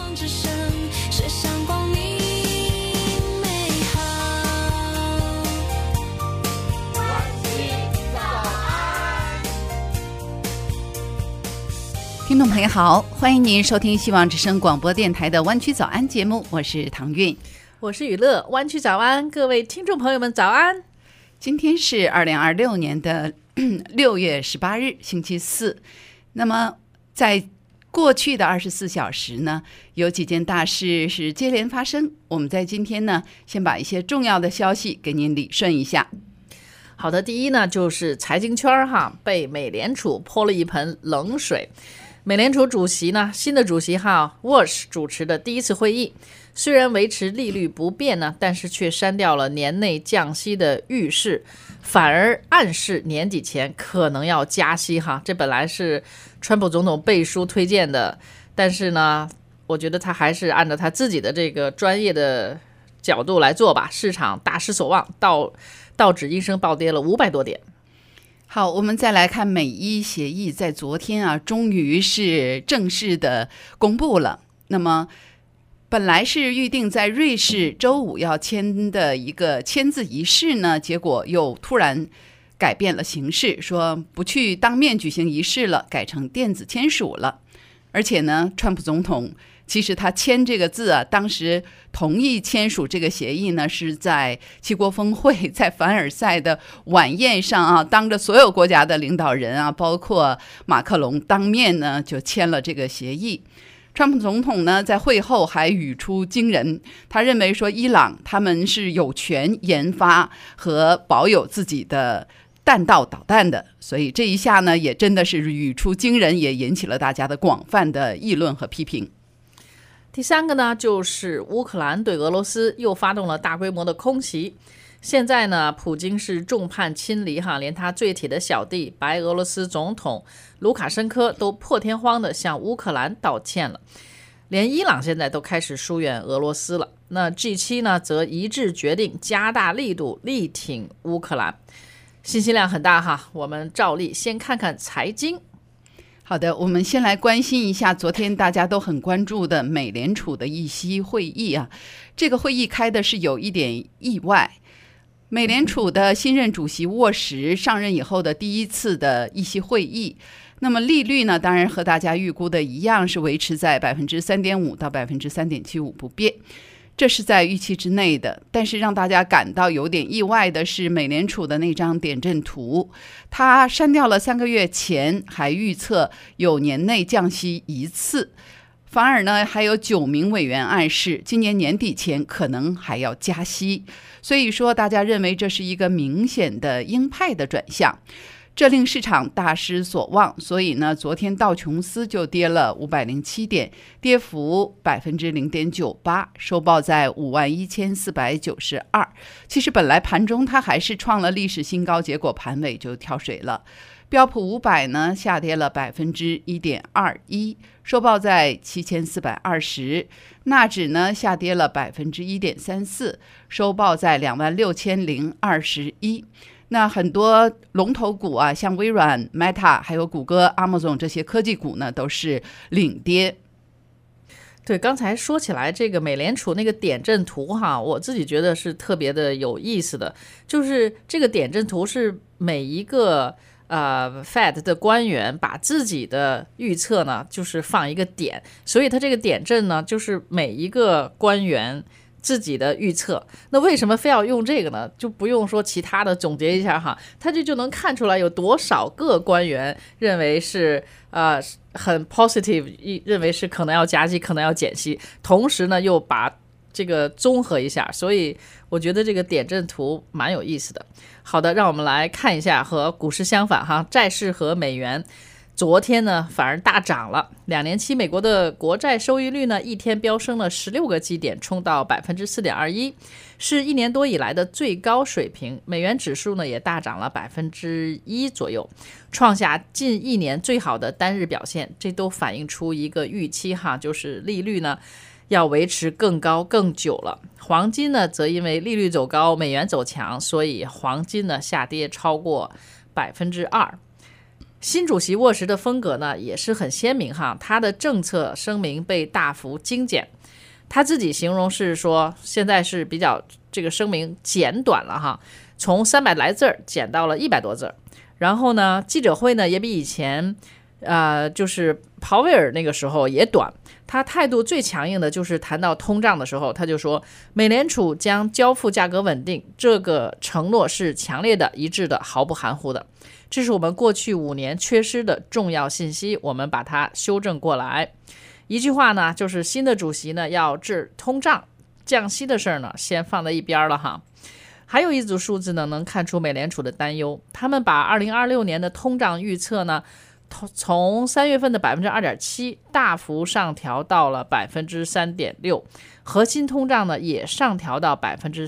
望之声，射向光明美好。 湾区早安， 听众朋友好，欢迎您收听希望之声广播电台的湾区早安节目，我是唐韵， 我是雨乐。湾区早安，各位听众朋友们早安。 今天是2026年的6月18日星期四。那么在过去的24小时呢，有几件大事是接连发生，我们在今天呢先把一些重要的消息给您理顺一下。 好的，第一呢就是财经圈被美联储泼了一盆冷水。美联储主席呢，新的主席Walsh 主持的第一次会议，虽然维持利率不变呢，但是却删掉了年内降息的预示，反而暗示年底前可能要加息这本来是川普总统背书推荐的，但是呢，我觉得他还是按照他自己的这个专业的角度来做吧，市场大失所望，道指应声暴跌了500多点。 好，我们再来看美伊协议，在昨天终于是正式的公布了。那么本来是预定在瑞士周五要签的一个签字仪式呢，结果又突然改变了形式，说不去当面举行仪式了，改成电子签署了。而且呢，川普总统其实他签这个字当时同意签署这个协议呢，是在七国峰会在凡尔赛的晚宴上当着所有国家的领导人包括马克龙当面呢就签了这个协议。川普总统呢在会后还语出惊人，他认为说伊朗他们是有权研发和保有自己的弹道导弹的，所以这一下呢也真的是语出惊人，也引起了大家的广泛的议论和批评。 第三个呢，就是乌克兰对俄罗斯又发动了大规模的空袭。现在呢，普京是众叛亲离连他最铁的小弟白俄罗斯总统卢卡申科都破天荒的向乌克兰道歉了，连伊朗现在都开始疏远俄罗斯了。那 G7 呢，则一致决定加大力度力挺乌克兰，信息量很大我们照例先看看财经。 好的，我们先来关心一下昨天大家都很关注的美联储的议息会议这个会议开的是有一点意外。美联储的新任主席沃什上任以后的第一次的议息会议，那么利率呢，当然和大家预估的一样，是维持在 3.5% 到 3.75% 不变，这是在预期之内的。但是让大家感到有点意外的是，美联储的那张点阵图，它删掉了3个月前还预测有年内降息1次，反而呢还有9名委员暗示今年年底前可能还要加息，所以说大家认为这是一个明显的鹰派的转向，这令市场大失所望。所以呢，昨天道琼斯就跌了507点，跌幅 0.98%， 收报在51,492。其实本来盘中它还是创了历史新高，结果盘尾就跳水了。标普500呢下跌了 1.21%， 收报在7420。纳指呢下跌了 1.34%， 收报在26,021。那很多龙头股像微软、Meta 还有谷歌、Amazon 这些科技股呢都是领跌。 对，刚才说起来这个美联储那个点阵图我自己觉得是特别的有意思的，就是这个点阵图是每一个Fed 的官员把自己的预测呢就是放一个点，所以他这个点阵呢就是每一个官员自己的预测。那为什么非要用这个呢？就不用说其他的总结一下他就能看出来有多少个官员认为是很 positive， 认为是可能要加息可能要减息，同时呢又把这个综合一下，所以我觉得这个点阵图蛮有意思的。好的，让我们来看一下和股市相反债市和美元昨天呢反而大涨了，2年期美国的国债收益率呢一天飙升了16个基点，冲到 4.21%， 是1年多以来的最高水平。美元指数呢也大涨了 1% 左右，创下近1年最好的单日表现。这都反映出一个预期就是利率呢要维持更高更久了。黄金呢则因为利率走高美元走强，所以黄金呢下跌超过 2%。 新主席沃什的风格呢也是很鲜明哈，他的政策声明被大幅精简，他自己形容是说现在是比较这个声明简短了哈，从300来字减到了100多字。然后呢，记者会呢也比以前就是鲍威尔那个时候也短。他态度最强硬的就是谈到通胀的时候，他就说美联储将交付价格稳定，这个承诺是强烈的、一致的、毫不含糊的。这是我们过去5年缺失的重要信息，我们把它修正过来。一句话呢，就是新的主席呢要治通胀，降息的事儿呢先放在一边了哈。还有一组数字呢能看出美联储的担忧，他们把2026年的通胀预测呢从3月份的 2.7% 大幅上调到了 3.6%， 核心通胀呢也上调到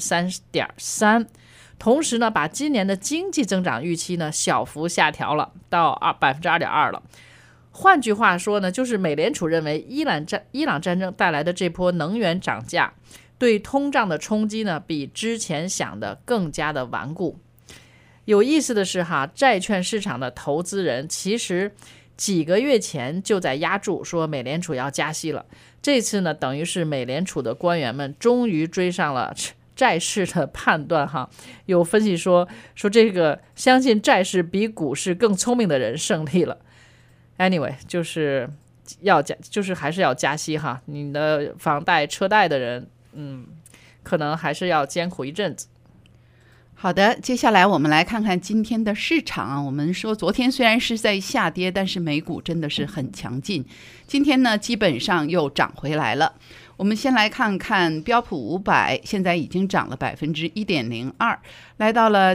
3.3%， 同时呢把今年的经济增长预期呢小幅下调了到 2.2% 了。换句话说呢，就是美联储认为伊朗战争带来的这波能源涨价对通胀的冲击呢比之前想的更加的顽固。有意思的是哈，债券市场的投资人其实几个月前就在压住说美联储要加息了，这次呢等于是美联储的官员们终于追上了债市的判断哈。有分析说这个相信债市比股市更聪明的人胜利了。Anyway， 就是还是要加息哈，你的房贷车贷的人可能还是要艰苦一阵子。 好的，接下来我们来看看今天的市场啊。我们说昨天虽然是在下跌，但是美股真的是很强劲，今天呢基本上又涨回来了。我们先来看看标普500，现在已经涨了 1.02%， 来到了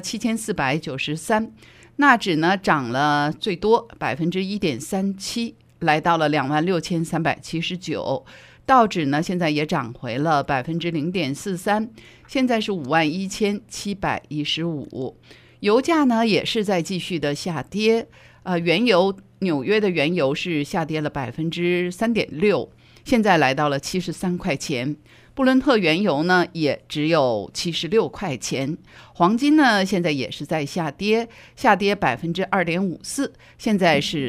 7493。纳指呢涨了最多 1.37%， 来到了26,379。道指呢现在也涨回了 0.43%， 现在是51,715。油价呢也是在继续的下跌，纽约的原油是下跌了 3.6%， 现在来到了73块钱。布伦特原油呢也只有76块钱。黄金呢现在也是在下跌 2.54%， 现在是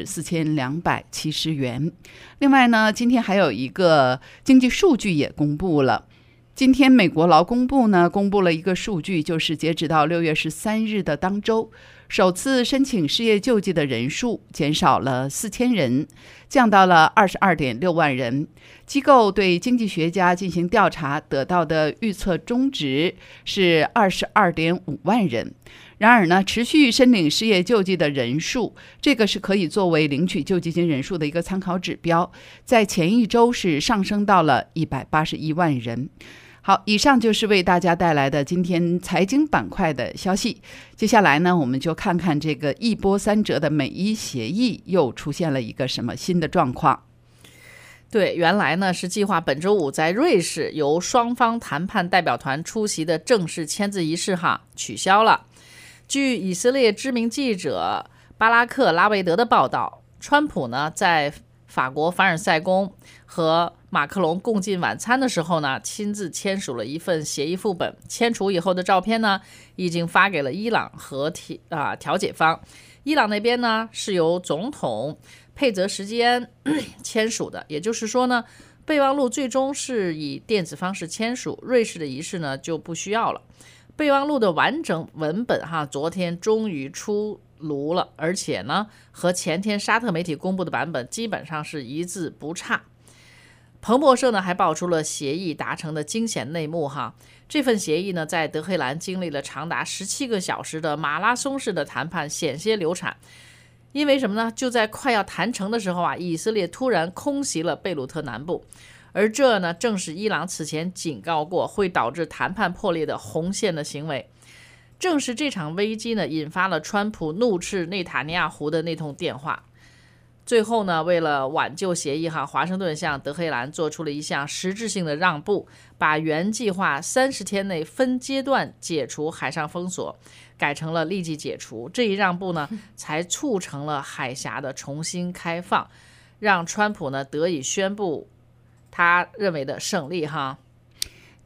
4270元。另外呢，今天还有一个经济数据也公布了。今天美国劳工部呢公布了一个数据，就是截止到6月13日的当周，首次申请失业救济的人数减少了4000人，降到了 22.6万人。机构对经济学家进行调查得到的预测中值是 22.5万人。然而呢，持续申领失业救济的人数，这个是可以作为领取救济金人数的一个参考指标，在前一周是上升到了181万人。好，以上就是为大家带来的今天财经板块的消息。接下来呢，我们就看看这个一波三折的美伊协议又出现了一个什么新的状况。 对，原来呢是计划本周5在瑞士由双方谈判代表团出席的正式签字仪式取消了。据以色列知名记者巴拉克·拉维德的报道，川普呢在法国凡尔赛宫和马克龙共进晚餐的时候呢，亲自签署了一份协议副本。签署以后的照片呢，已经发给了伊朗和调解方。伊朗那边呢是由总统佩泽什基恩签署的，也就是说呢，备忘录最终是以电子方式签署，瑞士的仪式呢就不需要了。备忘录的完整文本昨天终于出炉了，而且呢和前天沙特媒体公布的版本基本上是一字不差。彭博社呢还爆出了协议达成的惊险内幕这份协议呢在德黑兰经历了长达17个小时的马拉松式的谈判，险些流产。因为什么呢？就在快要谈成的时候以色列突然空袭了贝鲁特南部，而这呢正是伊朗此前警告过会导致谈判破裂的红线的行为。正是这场危机呢引发了川普怒斥内塔尼亚胡的那通电话。最后呢，为了挽救协议华盛顿向德黑兰做出了一项实质性的让步，把原计划30天内分阶段解除海上封锁改成了立即解除。这一让步呢才促成了海峡的重新开放，让川普呢得以宣布他认为的胜利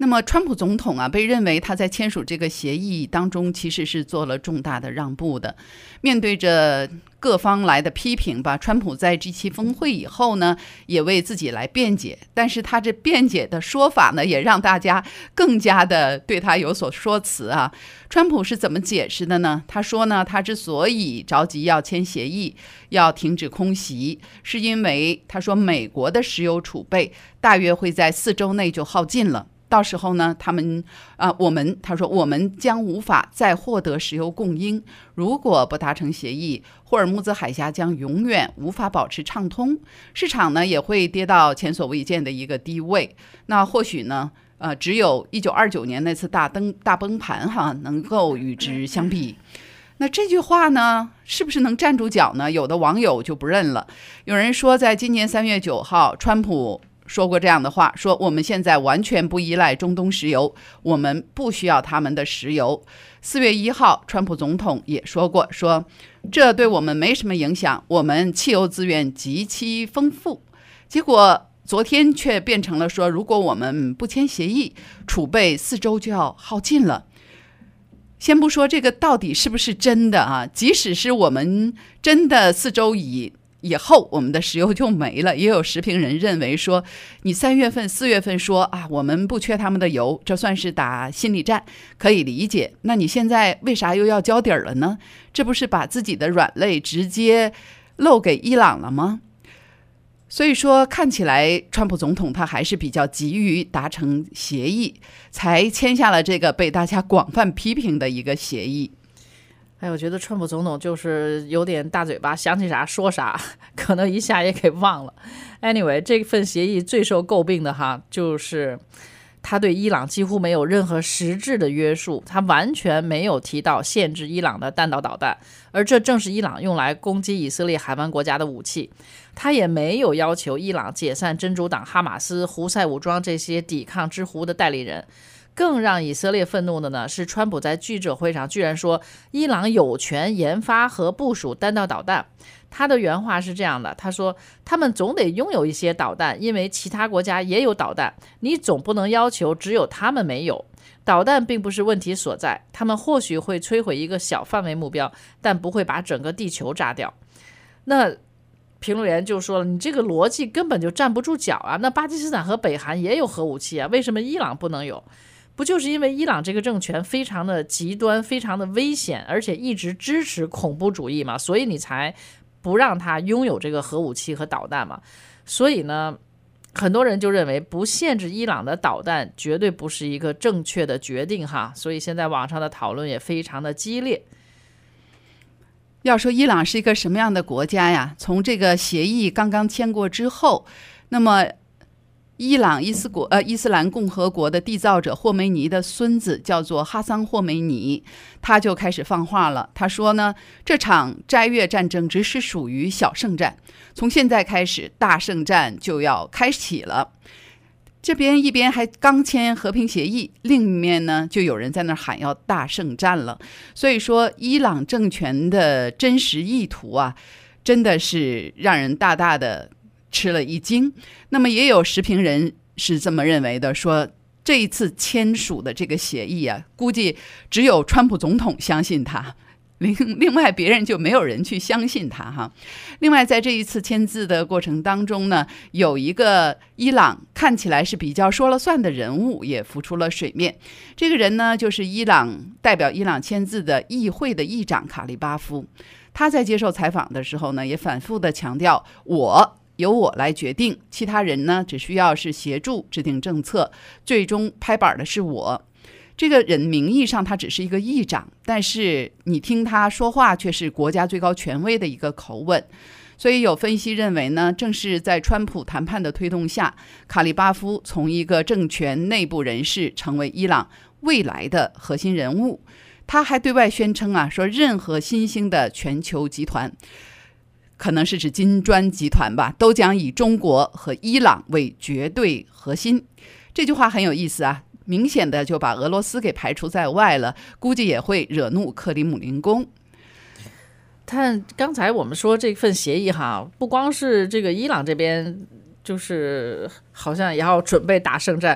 那么川普总统啊，被认为他在签署这个协议当中其实是做了重大的让步的。面对着各方来的批评吧，川普在G7峰会以后呢，也为自己来辩解，但是他这辩解的说法呢，也让大家更加的对他有所说辞啊。川普是怎么解释的呢？他说呢，他之所以着急要签协议，要停止空袭，是因为他说美国的石油储备大约会在4周内就耗尽了。到时候呢，他说我们将无法再获得石油供应。如果不达成协议，霍尔木兹海峡将永远无法保持畅通，市场呢也会跌到前所未见的一个低位。那或许呢，只有1929年那次大崩盘能够与之相比。那这句话呢，是不是能站住脚呢？有的网友就不认了。有人说，在今年3月9号，川普说过这样的话，说我们现在完全不依赖中东石油，我们不需要他们的石油。4月1号，川普总统也说过，说这对我们没什么影响，我们汽油资源极其丰富。结果昨天却变成了说，如果我们不签协议，储备4周就要耗尽了。先不说这个到底是不是真的啊，即使是我们真的4周以后我们的石油就没了，也有时评人认为说，你3月份4月份说啊，我们不缺他们的油，这算是打心理战，可以理解。那你现在为啥又要交底儿了呢？这不是把自己的软肋直接漏给伊朗了吗？所以说看起来川普总统他还是比较急于达成协议，才签下了这个被大家广泛批评的一个协议。 我觉得川普总统就是有点大嘴巴，想起啥说啥，可能一下也给忘了。Anyway， 这份协议最受诟病的就是他对伊朗几乎没有任何实质的约束，他完全没有提到限制伊朗的弹道导弹，而这正是伊朗用来攻击以色列海湾国家的武器。他也没有要求伊朗解散真主党哈马斯、胡塞武装这些抵抗之狐的代理人。更让以色列愤怒的呢，是川普在记者会上居然说伊朗有权研发和部署弹道导弹。他的原话是这样的，他说他们总得拥有一些导弹，因为其他国家也有导弹，你总不能要求只有他们没有。导弹并不是问题所在，他们或许会摧毁一个小范围目标，但不会把整个地球炸掉。那评论员就说了，你这个逻辑根本就站不住脚啊，那巴基斯坦和北韩也有核武器啊，为什么伊朗不能有？不就是因为伊朗这个政权非常的极端，非常的危险，而且一直支持恐怖主义嘛，所以你才不让他拥有这个核武器和导弹嘛。所以呢，很多人就认为不限制伊朗的导弹绝对不是一个正确的决定所以现在网上的讨论也非常的激烈。 要说伊朗是一个什么样的国家呀？从这个协议刚刚签过之后，那么伊朗伊斯兰共和国的缔造者霍梅尼的孙子叫做哈桑霍梅尼，他就开始放话了。他说呢，这场斋月战争只是属于小胜战，从现在开始大胜战就要开启了。这边一边还刚签和平协议，另一面呢就有人在那喊要大胜战了。所以说伊朗政权的真实意图真的是让人大大的吃了一惊。那么也有时评人是这么认为的，说这一次签署的这个协议估计只有川普总统相信他，另外别人就没有人去相信他另外在这一次签字的过程当中呢，有一个伊朗看起来是比较说了算的人物也浮出了水面。这个人呢，就是代表伊朗签字的议会的议长卡利巴夫。他在接受采访的时候呢，也反复的强调，由我来决定，其他人呢只需要是协助制定政策，最终拍板的是我。这个人名义上他只是一个议长，但是你听他说话却是国家最高权威的一个口吻。所以有分析认为呢，正是在川普谈判的推动下，卡利巴夫从一个政权内部人士成为伊朗未来的核心人物。他还对外宣称说任何新兴的全球集团，可能是指金砖集团吧，都将以中国和伊朗为绝对核心。这句话很有意思明显的就把俄罗斯给排除在外了，估计也会惹怒克里姆林宫。 但刚才我们说这份协议不光是这个伊朗这边就是好像也要准备打胜战，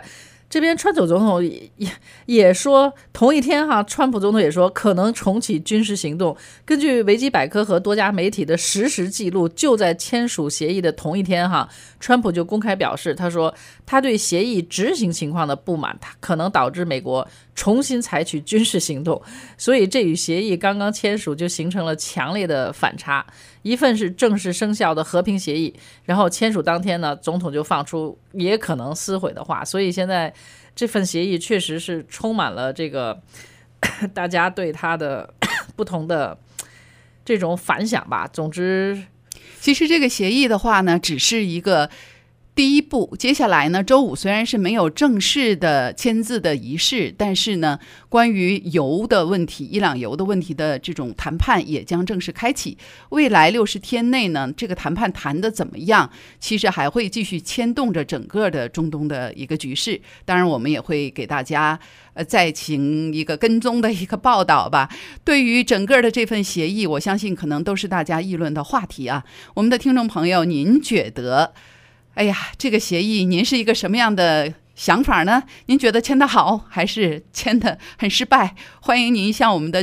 这边川普总统也说，同一天哈，川普总统也说可能重启军事行动。根据维基百科和多家媒体的实时记录，就在签署协议的同一天哈，川普就公开表示，他说他对协议执行情况的不满，他可能导致美国重新采取军事行动。所以这与协议刚刚签署就形成了强烈的反差。一份是正式生效的和平协议，然后签署当天呢，总统就放出也可能撕毁的话，所以现在这份协议确实是充满了这个大家对他的不同的这种反响吧。总之， 其实这个协议的话呢，只是一个第一步，接下来呢，周五虽然是没有正式的签字的仪式，但是呢，关于油的问题，伊朗油的问题的这种谈判也将正式开启。未来60天内呢，这个谈判谈得怎么样，其实还会继续牵动着整个的中东的一个局势。当然，我们也会给大家再请一个跟踪的一个报道吧。对于整个的这份协议，我相信可能都是大家议论的话题啊。我们的听众朋友，您觉得？哎呀，这个协议您是一个什么样的想法呢？您觉得签得好还是签得很失败？欢迎您向我们的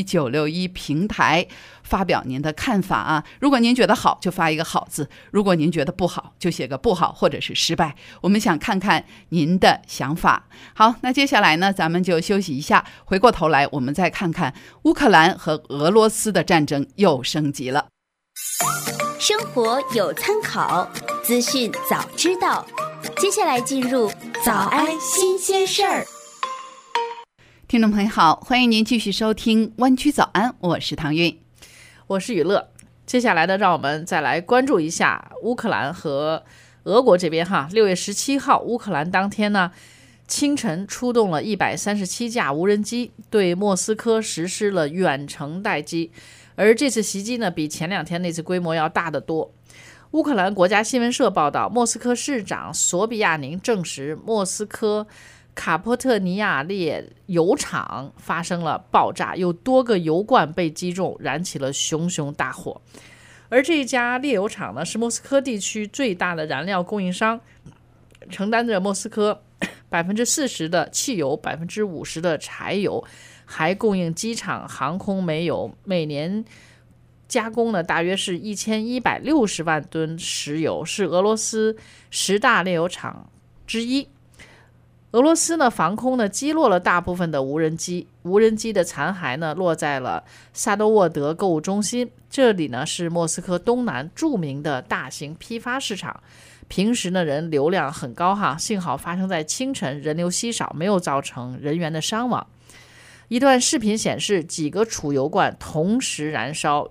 961平台发表您的看法啊！如果您觉得好，就发一个好字；如果您觉得不好，就写个不好或者是失败。我们想看看您的想法。好，那接下来呢，咱们就休息一下，回过头来我们再看看乌克兰和俄罗斯的战争又升级了。 生活有参考，资讯早知道。接下来进入早安新鲜事儿。 听众朋友好，欢迎您继续收听湾区早安，我是唐韵， 我是雨乐。接下来呢，让我们再来关注一下乌克兰和俄国这边哈。6月17号，乌克兰当天呢，清晨出动了137架无人机，对莫斯科实施了远程待机。而这次袭击呢，比前2天那次规模要大得多。乌克兰国家新闻社报道，莫斯科市长索比亚宁证实，莫斯科卡波特尼亚列油厂发生了爆炸，有多个油罐被击中，燃起了熊熊大火。而这家炼油厂呢，是莫斯科地区最大的燃料供应商，承担着莫斯科40%的汽油、50%的柴油，还供应机场、航空煤油，每年加工呢大约是1160万吨石油，是俄罗斯10大炼油厂之一。俄罗斯呢防空呢击落了大部分的无人机，无人机的残骸呢落在了萨多沃德购物中心，这里呢是莫斯科东南著名的大型批发市场，平时呢人流量很高哈，幸好发生在清晨，人流稀少，没有造成人员的伤亡。一段视频显示，几个储油罐同时燃烧，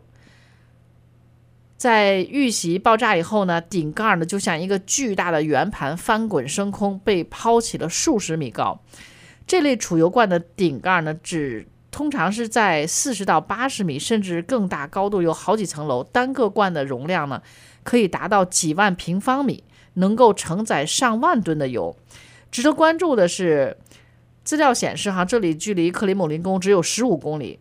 在遇袭爆炸以后呢，顶盖呢就像一个巨大的圆盘翻滚升空，被抛起了数十米高。这类储油罐的顶盖呢，通常是在40到80米甚至更大高度，有好几层楼，单个罐的容量呢可以达到几万平方米，能够承载上万吨的油。值得关注的是，资料显示这里距离克里姆林宫只有15公里。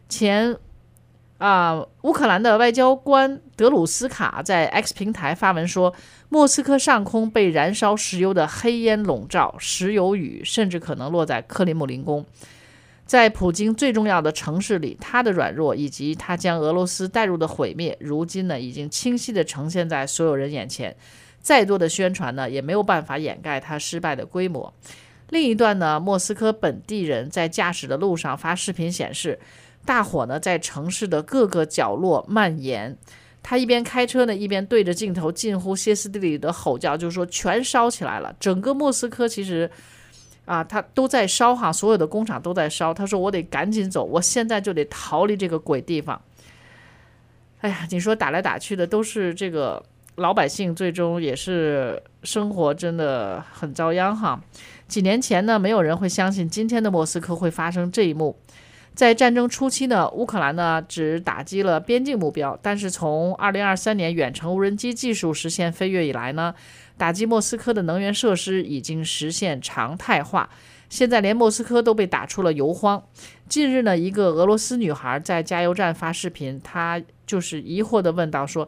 乌克兰的外交官德鲁斯卡在 X 平台发文说，莫斯科上空被燃烧石油的黑烟笼罩，石油雨甚至可能落在克里姆林宫。在普京最重要的城市里，他的软弱以及他将俄罗斯带入的毁灭，如今呢已经清晰地呈现在所有人眼前。再多的宣传呢，也没有办法掩盖他失败的规模。另一段呢，莫斯科本地人在驾驶的路上发视频显示，大火呢在城市的各个角落蔓延。他一边开车呢，一边对着镜头近乎歇斯底里的吼叫，就是说全烧起来了。整个莫斯科其实它都在烧哈，所有的工厂都在烧。他说我得赶紧走，我现在就得逃离这个鬼地方。哎呀，你说打来打去的都是这个老百姓，最终也是生活真的很遭殃哈。几年前呢，没有人会相信今天的莫斯科会发生这一幕。在战争初期呢，乌克兰呢只打击了边境目标，但是从2023年远程无人机技术实现飞跃以来呢，打击莫斯科的能源设施已经实现常态化。现在连莫斯科都被打出了油荒。近日呢，一个俄罗斯女孩在加油站发视频，她就是疑惑地问到说，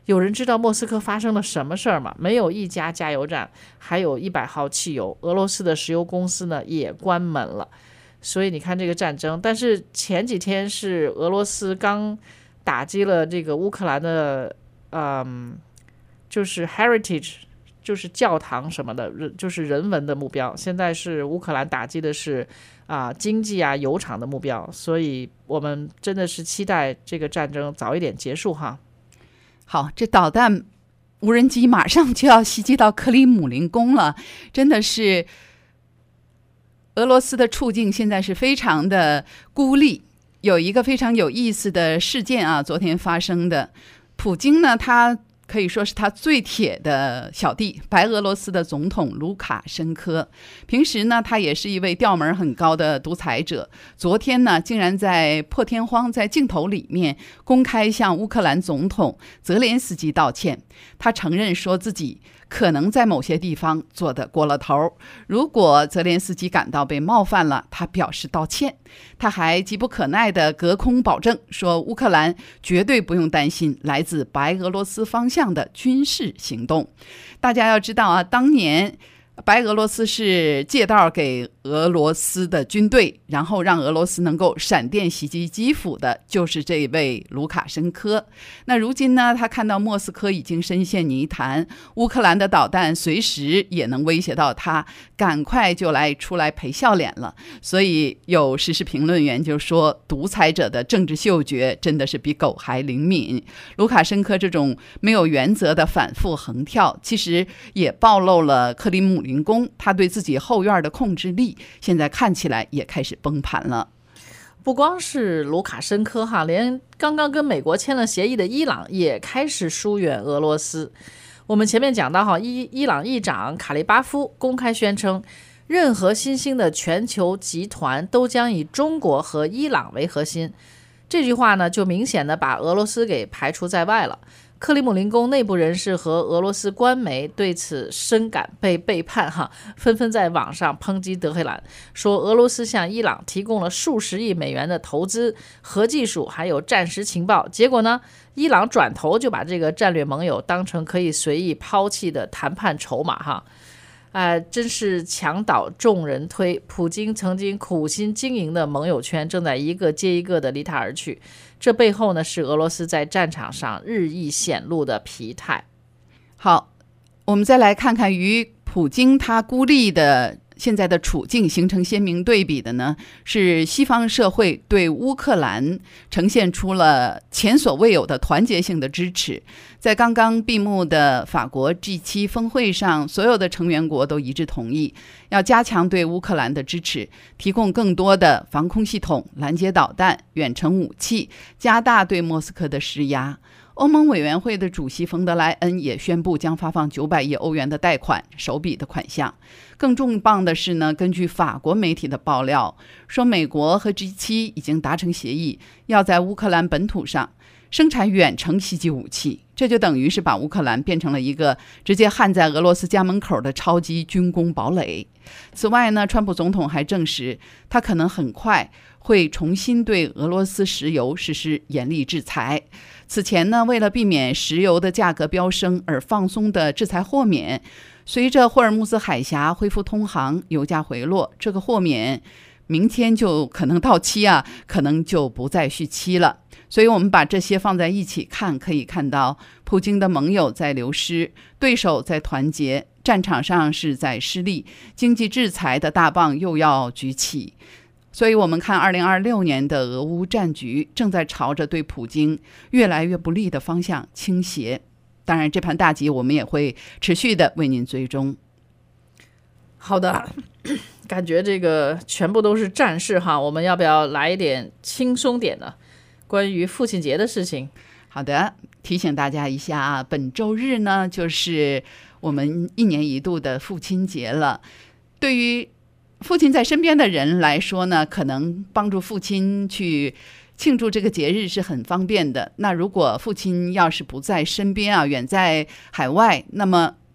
有人知道莫斯科发生了什么事儿吗？没有一家加油站还有100号汽油，俄罗斯的石油公司呢也关门了。所以你看这个战争，但是前几天是俄罗斯刚打击了这个乌克兰的就是 heritage， 就是教堂什么的，就是人文的目标。现在是乌克兰打击的是经济油厂的目标，所以我们真的是期待这个战争早一点结束哈。 好，这导弹无人机马上就要袭击到克里姆林宫了，真的是俄罗斯的处境现在是非常的孤立。有一个非常有意思的事件啊，昨天发生的。普京呢，他可以说是他最铁的小弟，白俄罗斯的总统卢卡申科。平时呢，他也是一位调门很高的独裁者。昨天呢，竟然在破天荒在镜头里面公开向乌克兰总统泽连斯基道歉。他承认说自己可能在某些地方做得过了头，如果泽连斯基感到被冒犯了，他表示道歉。他还急不可耐地隔空保证说，乌克兰绝对不用担心来自白俄罗斯方向的军事行动。大家要知道啊，当年白俄罗斯是借道给俄罗斯的军队，然后让俄罗斯能够闪电袭击基辅的，就是这位卢卡申科。那如今呢，他看到莫斯科已经深陷泥潭，乌克兰的导弹随时也能威胁到他，赶快就出来赔笑脸了。所以有时事评论员就说，独裁者的政治嗅觉真的是比狗还灵敏。卢卡申科这种没有原则的反复横跳，其实也暴露了克里姆林宫他对自己后院的控制力现在看起来也开始崩盘了。 不光是卢卡申科哈，连刚刚跟美国签了协议的伊朗也开始疏远俄罗斯。我们前面讲到哈，伊朗议长卡利巴夫公开宣称，任何新兴的全球集团都将以中国和伊朗为核心。这句话呢，就明显的把俄罗斯给排除在外了。克里姆林宫内部人士和俄罗斯官媒对此深感被背叛纷纷在网上抨击德黑兰，说俄罗斯向伊朗提供了数十亿美元的投资、核技术还有战时情报，结果呢，伊朗转头就把这个战略盟友当成可以随意抛弃的谈判筹码真是墙倒众人推，普京曾经苦心经营的盟友圈正在一个接一个的离他而去。这背后呢，是俄罗斯在战场上日益显露的疲态。 好，我们再来看看与普京他孤立的现在的处境形成鲜明对比的呢，是西方社会对乌克兰呈现出了前所未有的团结性的支持。在刚刚闭幕的法国 G7 峰会上，所有的成员国都一致同意要加强对乌克兰的支持，提供更多的防空系统、拦截导弹、远程武器，加大对莫斯科的施压。欧盟委员会的主席冯德莱恩也宣布将发放900亿欧元的贷款，首笔的款项。更重磅的是呢，根据法国媒体的爆料，说美国和 G7 已经达成协议，要在乌克兰本土上生产远程袭击武器，这就等于是把乌克兰变成了一个直接焊在俄罗斯家门口的超级军工堡垒。此外呢，川普总统还证实，他可能很快会重新对俄罗斯石油实施严厉制裁。此前呢，为了避免石油的价格飙升而放松的制裁豁免，随着霍尔木兹海峡恢复通航，油价回落，这个豁免明天就可能到期可能就不再续期了。所以我们把这些放在一起看，可以看到普京的盟友在流失，对手在团结，战场上是在失利，经济制裁的大棒又要举起。所以我们看2026年的俄乌战局正在朝着对普京越来越不利的方向倾斜。当然这盘大棋我们也会持续的为您追踪。 好的，感觉这个全部都是战事我们要不要来一点轻松点的关于父亲节的事情？ 好的，提醒大家一下本周日呢就是我们1年1度的父亲节了。对于父亲在身边的人来说呢，可能帮助父亲去庆祝这个节日是很方便的。那如果父亲要是不在身边远在海外，那么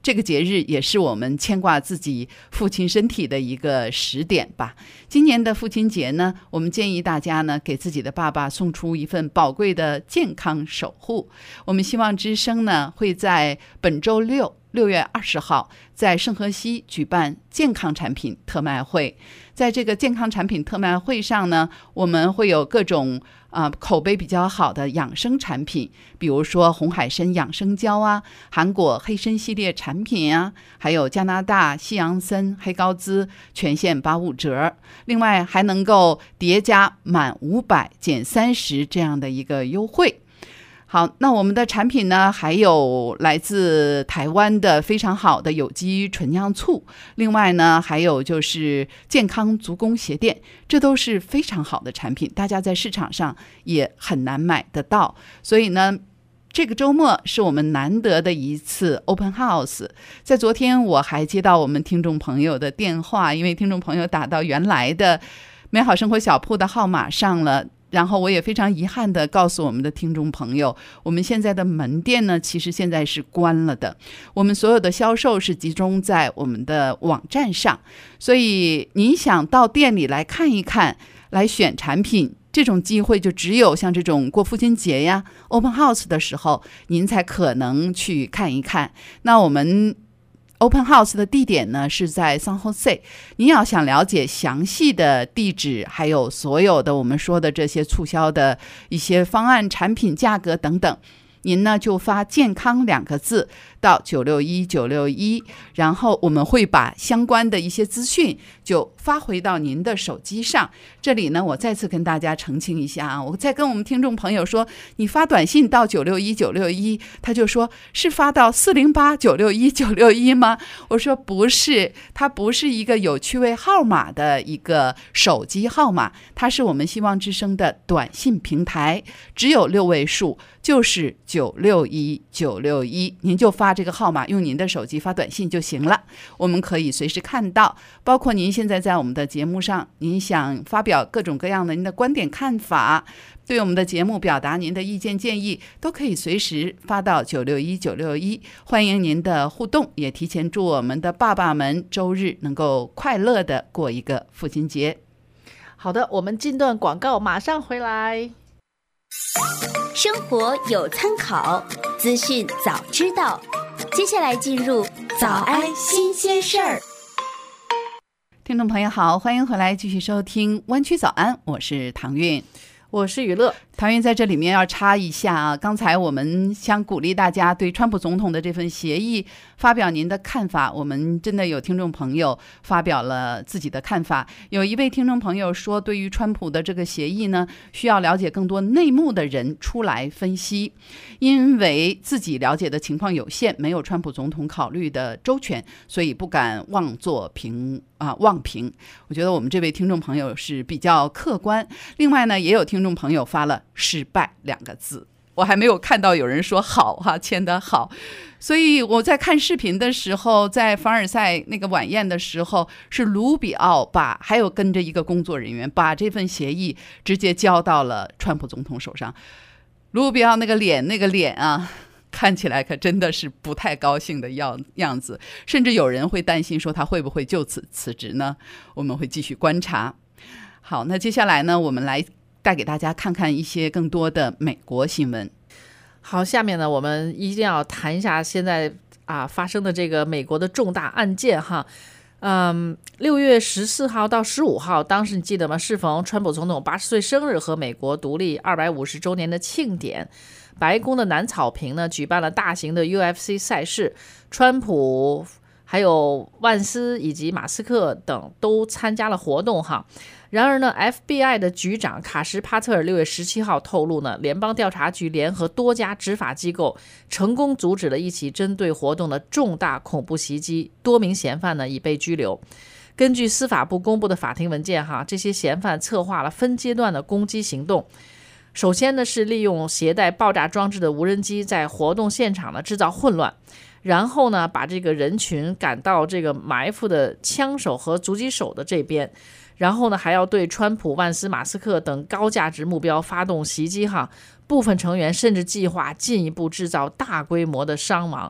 这个节日也是我们牵挂自己父亲身体的一个时点吧。今年的父亲节呢，我们建议大家呢给自己的爸爸送出一份宝贵的健康守护。我们希望之声呢会在本周六6月20号在圣荷西举办健康产品特卖会。在这个健康产品特卖会上呢，我们会有各种口碑比较好的养生产品，比如说红海参养生胶啊，韩国黑参系列产品啊，还有加拿大西洋参黑高滋全线85折，另外还能够叠加满500减30这样的一个优惠。好，那我们的产品呢，还有来自台湾的非常好的有机纯酿醋，另外呢，还有就是健康足弓鞋垫，这都是非常好的产品，大家在市场上也很难买得到。所以呢，这个周末是我们难得的一次 Open House。 在昨天我还接到我们听众朋友的电话，因为听众朋友打到原来的美好生活小铺的号码上了，然后我也非常遗憾地告诉我们的听众朋友，我们现在的门店呢，其实现在是关了的，我们所有的销售是集中在我们的网站上，所以您想到店里来看一看，来选产品，这种机会就只有像这种过父亲节呀 Open House 的时候，您才可能去看一看。那我们Open House 的地点呢是在 San Jose， 您要想了解详细的地址，还有所有的我们说的这些促销的一些方案、产品价格等等，您呢就发健康2个字到961961，然后我们会把相关的一些资讯就发回到您的手机上。这里呢，我再次跟大家澄清一下啊，我在跟我们听众朋友说，你发短信到961961，他就说是发到408961961吗？我说不是，它不是一个有趣味号码的一个手机号码，它是我们希望之声的短信平台，只有6位数，就是961961，您就发这个号码，用您的手机发短信就行了，我们可以随时看到。包括您现在在我们的节目上，您想发表各种各样的您的观点看法，对我们的节目表达您的意见建议，都可以随时发到961961，欢迎您的互动，也提前祝我们的爸爸们周日能够快乐的过一个父亲节。 好的，我们进段广告，马上回来。 生活有参考，资讯早知道。接下来进入早安新鲜事儿。 听众朋友好，欢迎回来继续收听湾区早安，我是唐韵， 我是雨乐。 唐韵在这里面要插一下啊，刚才我们想鼓励大家对川普总统的这份协议发表您的看法，我们真的有听众朋友发表了自己的看法。有一位听众朋友说，对于川普的这个协议呢，需要了解更多内幕的人出来分析，因为自己了解的情况有限，没有川普总统考虑的周全，所以不敢妄评。我觉得我们这位听众朋友是比较客观。另外呢，也有听众朋友发了失败2个字，我还没有看到有人说好哈，签得好。所以我在看视频的时候，在凡尔赛那个晚宴的时候，是卢比奥还有跟着一个工作人员把这份协议直接交到了川普总统手上。卢比奥那个脸啊，看起来可真的是不太高兴的样子，甚至有人会担心说他会不会就此辞职呢？我们会继续观察。好，那接下来呢，我们来带给大家看看一些更多的美国新闻。 好，下面呢，我们一定要谈一下现在发生的这个美国的重大案件哈。6月14号到15号，当时你记得吗？适逢川普总统80岁生日和美国独立250周年的庆典，白宫的南草坪呢举办了大型的 UFC 赛事，川普还有万斯以及马斯克等都参加了活动哈。然而呢 FBI 的局长卡什帕特尔6月17号透露呢，联邦调查局联合多家执法机构成功阻止了一起针对活动的重大恐怖袭击，多名嫌犯呢已被拘留。根据司法部公布的法庭文件这些嫌犯策划了分阶段的攻击行动。首先呢是利用携带爆炸装置的无人机在活动现场呢制造混乱，然后呢把这个人群赶到这个埋伏的枪手和狙击手的这边，然后呢还要对川普、万斯、马斯克等高价值目标发动袭击部分成员甚至计划进一步制造大规模的伤亡。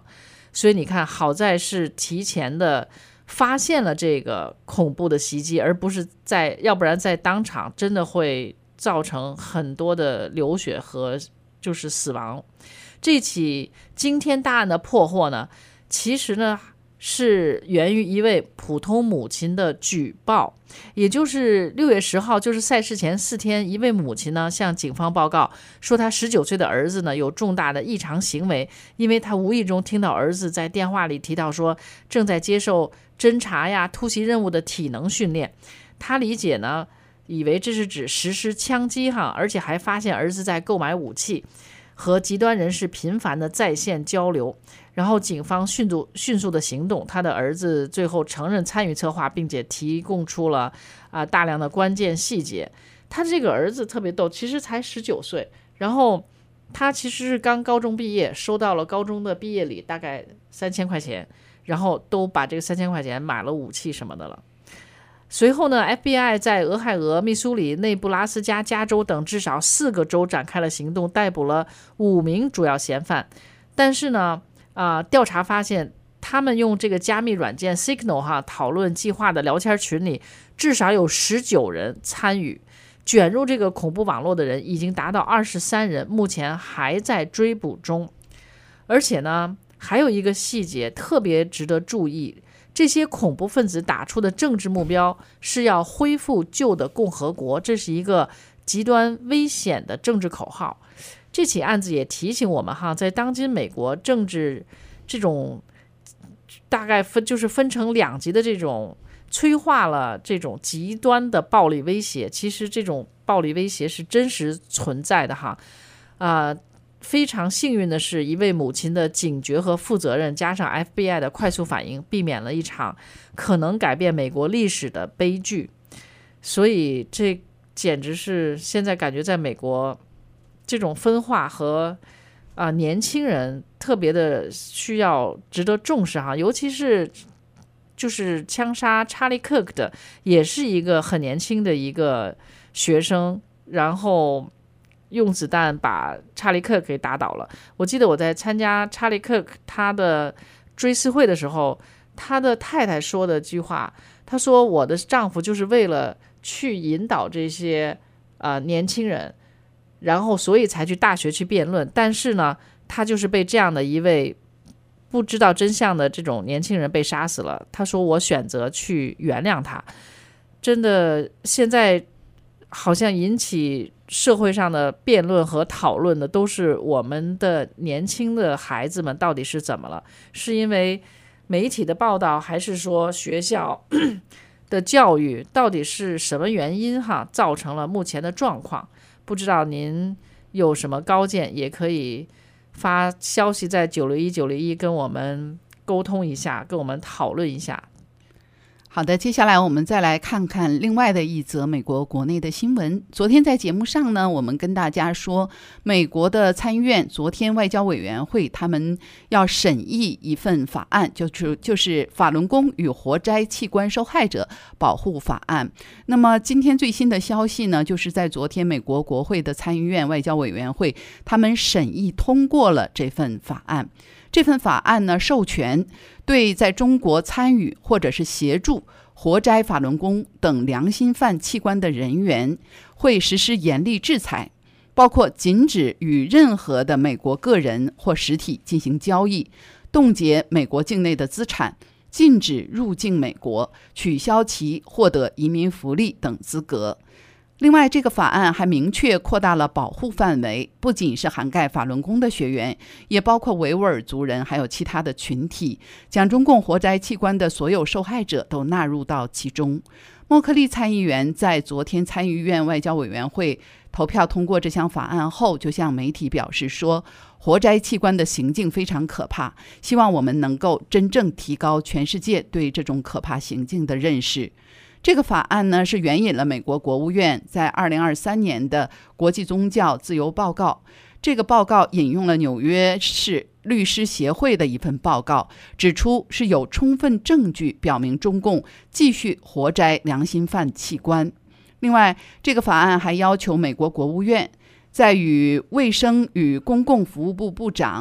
所以你看，好在是提前的发现了这个恐怖的袭击，而不是要不然在当场真的会造成很多的流血和就是死亡。这起惊天大案的破获呢，其实呢是源于一位普通母亲的举报，也就是6月10号，就是赛事前4天，一位母亲呢向警方报告说，她19岁的儿子呢有重大的异常行为，因为她无意中听到儿子在电话里提到说正在接受侦查呀、突袭任务的体能训练。她理解呢，以为这是指实施枪击而且还发现儿子在购买武器，和极端人士频繁的在线交流。然后警方迅速的行动，他的儿子最后承认参与策划，并且提供出了大量的关键细节。他这个儿子特别逗，其实才19岁，然后他其实是刚高中毕业，收到了高中的毕业礼大概3000块钱，然后都把这个3000块钱买了武器什么的了。随后呢 FBI 在俄亥俄、密苏里、内布拉斯加、加州等至少4个州展开了行动，逮捕了5名主要嫌犯。但是呢调查发现，他们用这个加密软件 Signal 讨论计划的聊天群里，至少有19人参与。卷入这个恐怖网络的人已经达到23人，目前还在追捕中。而且呢，还有一个细节特别值得注意，这些恐怖分子打出的政治目标是要恢复旧的共和国，这是一个极端危险的政治口号。这起案子也提醒我们在当今美国政治这种大概分成2级的这种催化了这种极端的暴力威胁，其实这种暴力威胁是真实存在的非常幸运的是，一位母亲的警觉和负责任，加上 FBI 的快速反应，避免了一场可能改变美国历史的悲剧。所以这简直是现在感觉在美国这种分化和年轻人特别的需要值得重视尤其是就是枪杀查理·克克的，也是一个很年轻的一个学生，然后用子弹把查理·克克给打倒了。我记得我在参加查理·克克他的追思会的时候，他的太太说的句话，他说我的丈夫就是为了去引导这些年轻人，然后所以才去大学去辩论，但是呢他就是被这样的一位不知道真相的这种年轻人被杀死了。他说我选择去原谅他。真的现在好像引起社会上的辩论和讨论的都是我们的年轻的孩子们到底是怎么了，是因为媒体的报道，还是说学校的教育，到底是什么原因造成了目前的状况。不知道您有什么高见，也可以发消息在901-901跟我们沟通一下，跟我们讨论一下。 好的，接下来我们再来看看另外的一则美国国内的新闻。昨天在节目上呢，我们跟大家说，美国的参议院昨天外交委员会他们要审议一份法案，就是法轮功与活摘器官受害者保护法案。那么今天最新的消息呢，就是在昨天美国国会的参议院外交委员会他们审议通过了这份法案。这份法案呢，授权对在中国参与或者是协助活摘法轮功等良心犯器官的人员会实施严厉制裁，包括禁止与任何的美国个人或实体进行交易，冻结美国境内的资产，禁止入境美国，取消其获得移民福利等资格。另外，这个法案还明确扩大了保护范围，不仅是涵盖法轮功的学员，也包括维吾尔族人还有其他的群体，将中共活摘器官的所有受害者都纳入到其中。莫克利参议员在昨天参议院外交委员会投票通过这项法案后，就向媒体表示说，活摘器官的行径非常可怕，希望我们能够真正提高全世界对这种可怕行径的认识。这个法案呢，是援引了美国国务院在2023年的国际宗教自由报告。这个报告引用了纽约市律师协会的一份报告，指出是有充分证据表明中共继续活摘良心犯器官。另外，这个法案还要求美国国务院在与卫生与公共服务部部长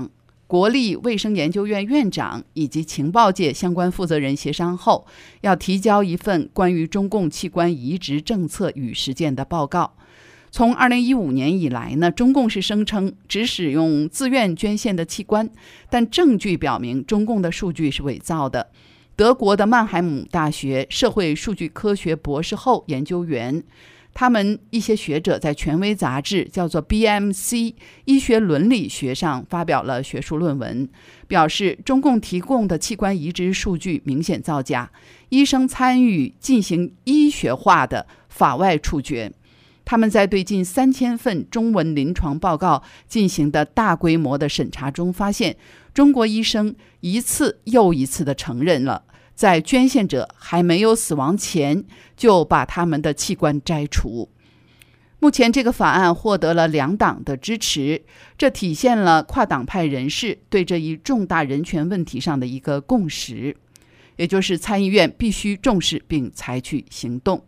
国立卫生研究院院长以及情报界相关负责人协商后，要提交一份关于中共器官移植政策与实践的报告。从2015年以来呢，中共是声称只使用自愿捐献的器官，但证据表明中共的数据是伪造的。德国的曼海姆大学社会数据科学博士后研究员，他们一些学者在权威杂志叫做 BMC 医学伦理学上发表了学术论文，表示中共提供的器官移植数据明显造假，医生参与进行医学化的法外处决。他们在对近3000份中文临床报告进行的大规模的审查中发现，中国医生一次又一次地承认了在捐献者还没有死亡前就把他们的器官摘除。目前这个法案获得了2党的支持，这体现了跨党派人士对这一重大人权问题上的一个共识，也就是参议院必须重视并采取行动。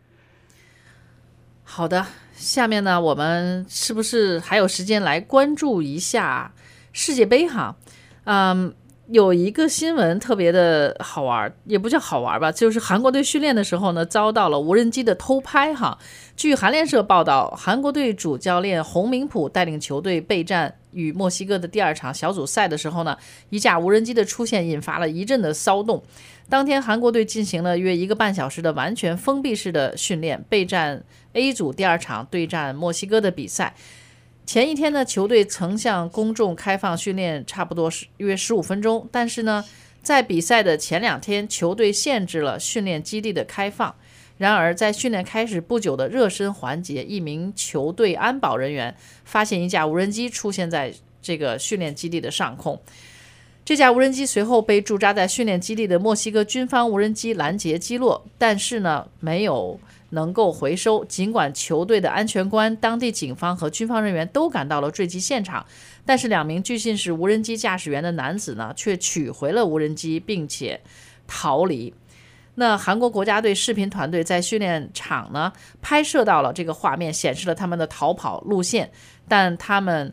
好的，下面呢，我们是不是还有时间来关注一下世界杯哈？有一个新闻特别的好玩，也不叫好玩吧，就是韩国队训练的时候呢，遭到了无人机的偷拍哈。据韩联社报道，韩国队主教练洪明甫带领球队备战与墨西哥的第2场小组赛的时候呢，一架无人机的出现引发了一阵的骚动。当天韩国队进行了约1个半小时的完全封闭式的训练，备战 A 组第2场对战墨西哥的比赛。前一天呢，球队曾向公众开放训练差不多约15分钟，但是呢，在比赛的前2天，球队限制了训练基地的开放。然而，在训练开始不久的热身环节，一名球队安保人员发现一架无人机出现在这个训练基地的上空。这架无人机随后被驻扎在训练基地的墨西哥军方无人机拦截击落，但是呢，没有能够回收。尽管球队的安全官、当地警方和军方人员都赶到了坠机现场，但是2名据信是无人机驾驶员的男子呢，却取回了无人机并且逃离。那韩国国家队视频团队在训练场呢拍摄到了这个画面，显示了他们的逃跑路线，但他们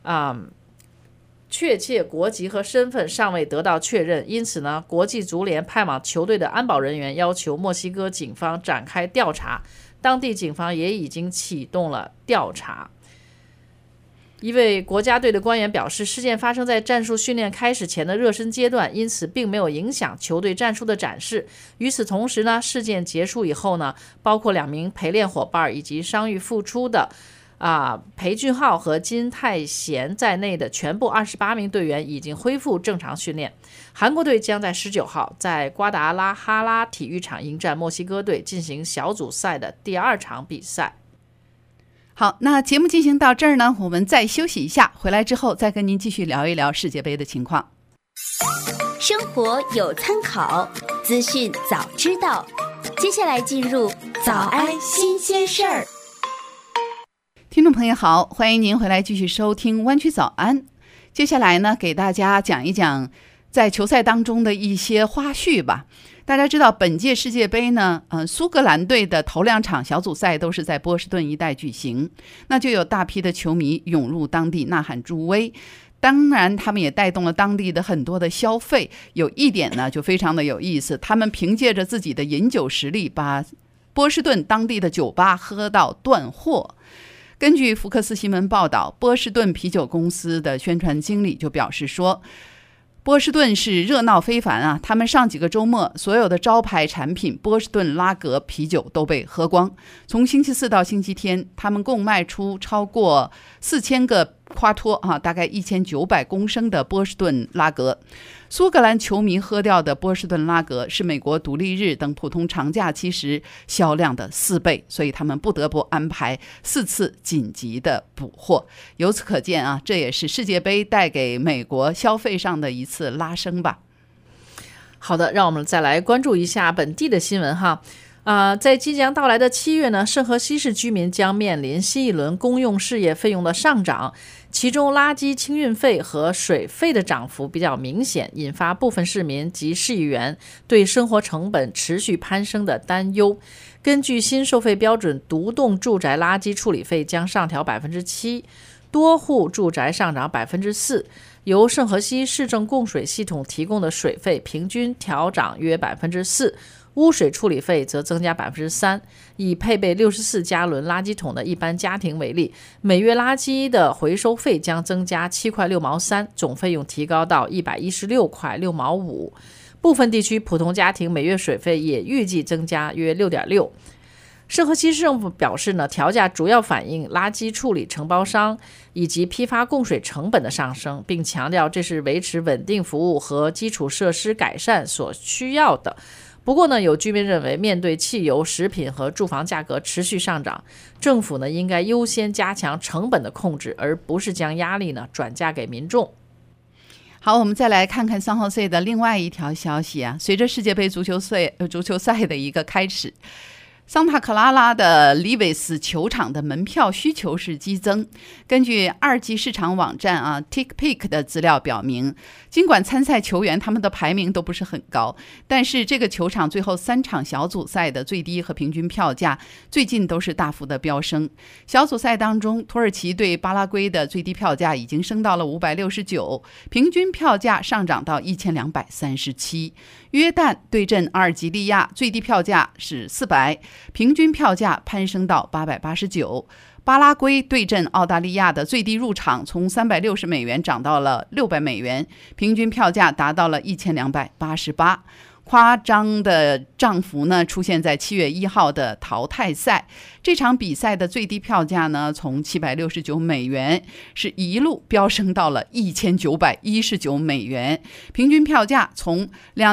确切国籍和身份尚未得到确认，因此呢，国际足联派往球队的安保人员要求墨西哥警方展开调查，当地警方也已经启动了调查。一位国家队的官员表示，事件发生在战术训练开始前的热身阶段，因此并没有影响球队战术的展示。与此同时呢，事件结束以后呢，包括2名陪练伙伴以及伤愈复出的裴俊浩和金泰贤在内的全部28名队员已经恢复正常训练。韩国队将在19号在瓜达拉哈拉体育场迎战墨西哥队，进行小组赛的第2场比赛。 好，那节目进行到这儿呢，我们再休息一下，回来之后再跟您继续聊一聊世界杯的情况。 生活有参考，资讯早知道。接下来进入早安新鲜事儿。 听众朋友好，欢迎您回来继续收听湾区早安。接下来呢，给大家讲一讲在球赛当中的一些花絮吧。大家知道本届世界杯呢，苏格兰队的头2场小组赛都是在波士顿一带举行，那就有大批的球迷涌入当地呐喊助威。当然他们也带动了当地的很多的消费。有一点呢就非常的有意思，他们凭借着自己的饮酒实力，把波士顿当地的酒吧喝到断货。根据福克斯新闻报道，波士顿啤酒公司的宣传经理就表示说，波士顿是热闹非凡啊！他们上几个周末所有的招牌产品波士顿拉格啤酒都被喝光。从星期4到星期天，他们共卖出超过4000个夸脱大概1900公升的波士顿拉格。苏格兰球迷喝掉的波士顿拉格是美国独立日等普通长假期时销量的4倍，所以他们不得不安排4次紧急的补货。由此可见啊，这也是世界杯带给美国消费上的一次拉升吧。 好的，让我们再来关注一下本地的新闻哈。在即将到来的7月呢，圣荷西市居民将面临新一轮公用事业费用的上涨，其中垃圾清运费和水费的涨幅比较明显，引发部分市民及市议员对生活成本持续攀升的担忧。根据新收费标准，独栋住宅垃圾处理费将上调7%， 多户住宅上涨4%，由圣荷西市政供水系统提供的水费平均调涨约4%，污水处理费则增加3%。以配备64加仑垃圾桶的一般家庭为例，每月垃圾的回收费将增加7块6毛3，总费用提高到116块6毛5。部分地区普通家庭每月水费也预计增加约6.6%。圣荷西市政府表示呢，调价主要反映垃圾处理承包商以及批发供水成本的上升，并强调这是维持稳定服务和基础设施改善所需要的。不过呢，有居民认为，面对汽油、食品和住房价格持续上涨，政府呢应该优先加强成本的控制，而不是将压力呢转嫁给民众。 好，我们再来看看San Jose的另外一条消息啊，随着世界杯足球赛的一个开始，桑塔克拉拉的里维斯球场的门票需求是激增。根据二级市场网站TickPick 的资料表明，尽管参赛球员他们的排名都不是很高，但是这个球场最后3场小组赛的最低和平均票价最近都是大幅的飙升。小组赛当中，土耳其对巴拉圭的最低票价已经升到了569，平均票价上涨到1237。约旦对阵阿尔及利亚，最低票价是400，平均票价攀升到889。巴拉圭对阵澳大利亚的最低入场从360美元涨到了600美元，平均票价达到了1288。夸张的涨幅呢出现在7月1号的淘汰赛，这场比赛的最低票价呢从769美元是一路飙升到了1919美元，平均票价从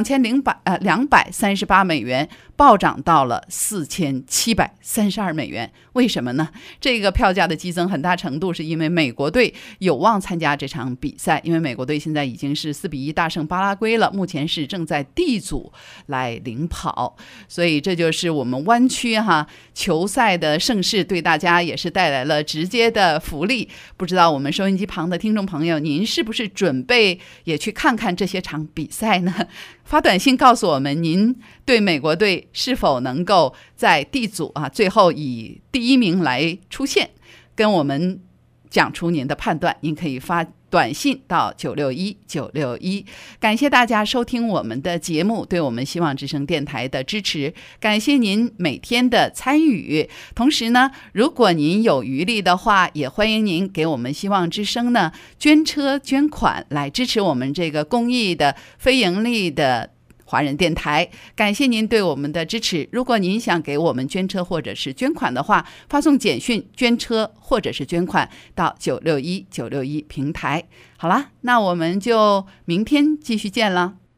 238美元暴涨到了4732美元。为什么呢？这个票价的激增很大程度是因为美国队有望参加这场比赛，因为美国队现在已经是4-1大胜巴拉圭了，目前是正在 D 组来领跑，所以这就是我们湾区球赛的盛事，对大家也是带来了直接的福利。不知道我们收音机旁的听众朋友，您是不是准备也去看看这些场比赛呢？发短信告诉我们，您对美国队是否能够在 D 组最后以第1名来出现，跟我们讲出您的判断。您可以发短信到961-961。感谢大家收听我们的节目，对我们希望之声电台的支持，感谢您每天的参与。同时呢，如果您有余力的话，也欢迎您给我们希望之声呢捐车捐款，来支持我们这个公益的非盈利的华人电台。感谢您对我们的支持。如果您想给我们捐车或者是捐款的话，发送简讯捐车或者是捐款到961-961平台。好啦，那我们就明天继续见了。